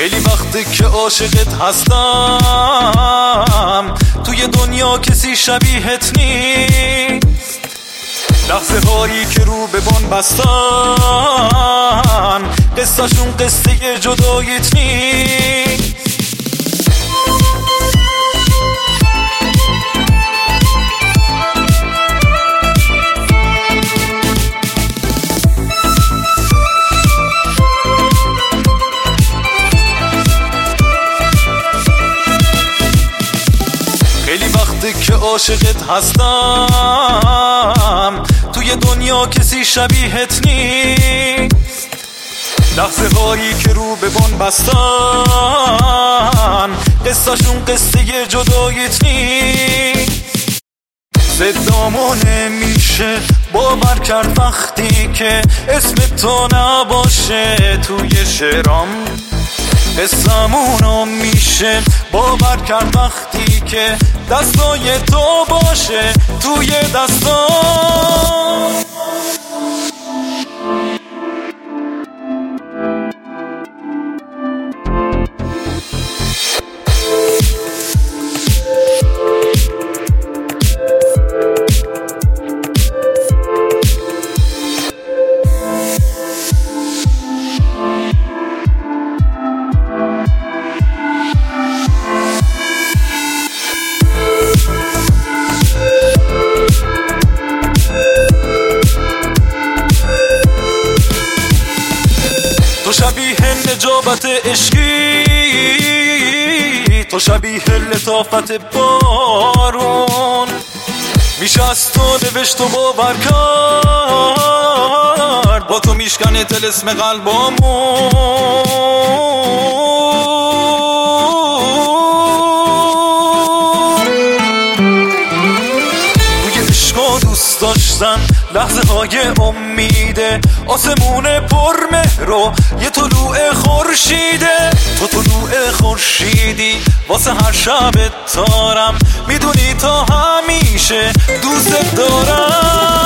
خیلی وقته که عاشقت هستم، توی دنیا کسی شبیهت نیست. لحظه هایی که رو به بن بستن، قصه‌شون قصه جداییت نیست. خیلی وقته که عاشقت هستم، توی دنیا کسی شبیهت نیست. لحظه هایی که رو به بن بستن، قصه‌شون قصه جداییت نیست. صدامو نمیشه باور کرد وقتی که اسم تو نباشه توی شعرام. قصه‌مونو میشه باور کرد وقتی که دستای تو باشه توی دستام. تو شبیه نجابت عشقی، تو شبیه لطافت بارون. میشه از تو نوشت و باور کرد، با تو میشکنه طلسم قلبامون. توی عشق و دوست داشتن لحظه های امیده، آسمون پر مهر و یه طلوع خورشیده. تو طلوع خورشیدی واسه هر شب تارم، میدونی تا همیشه دوست دارم.